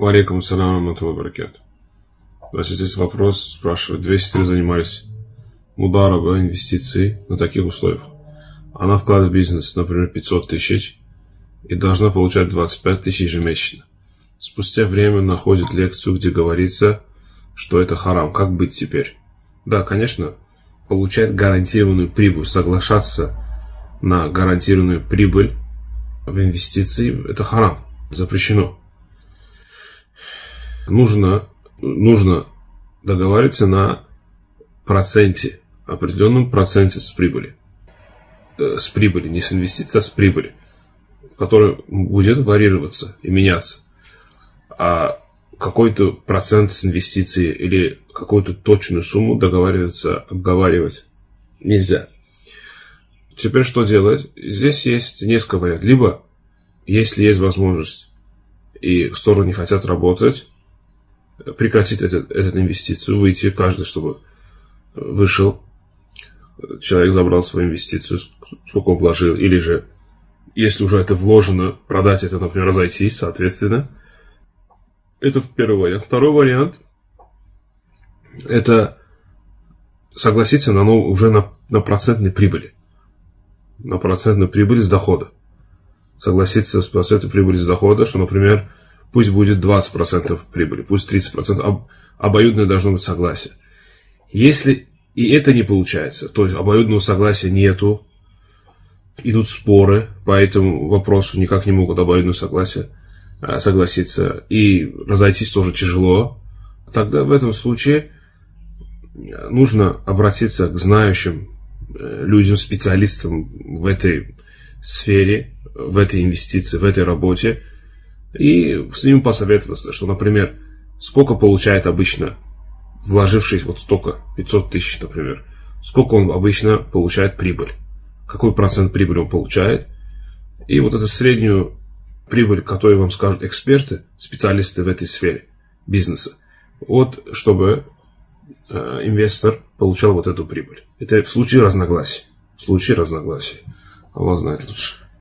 Валейкум ассаляму ва баракату. Значит, здесь вопрос спрашивает. 2 сестры занимались мудараба, инвестицией на таких условиях. Она вкладывает в бизнес, например, 500 тысяч и должна получать 25 тысяч ежемесячно. Спустя время находит лекцию, где говорится, что это харам. Как быть теперь? Да, конечно, получать гарантированную прибыль, соглашаться на гарантированную прибыль в инвестиции – это харам, запрещено. Нужно договориться на проценте, определенном проценте с прибыли. С прибыли, не с инвестиций, а с прибыли, которая будет варьироваться и меняться. А какой-то процент с инвестиции или какую-то точную сумму обговаривать нельзя. Теперь что делать? Здесь есть несколько вариантов. Либо, если есть возможность и стороны не хотят работать, прекратить эту инвестицию, выйти, каждый, чтобы вышел, человек забрал свою инвестицию, сколько он вложил, или же, если уже это вложено, продать это, например, разойтись, соответственно. Это первый вариант. Второй вариант – это согласиться уже на процентной прибыли. На процентной прибыли с дохода. Согласиться с процентной прибыли с дохода, что, например, пусть будет 20% прибыли, пусть 30%. Обоюдное должно быть согласие. Если и это не получается, то есть обоюдного согласия нету, идут споры по этому вопросу, никак не могут обоюдное согласие согласиться, и разойтись тоже тяжело, тогда в этом случае нужно обратиться к знающим людям, специалистам в этой сфере, в этой инвестиции, в этой работе, и с ним посоветоваться, что, например, сколько получает обычно вложившись вот столько, 500 тысяч, например, сколько он обычно получает прибыль, какой процент прибыли он получает, и вот эту среднюю прибыль, которую вам скажут эксперты, специалисты в этой сфере бизнеса, вот чтобы инвестор получал вот эту прибыль. Это в случае разногласий. Аллах знает лучше.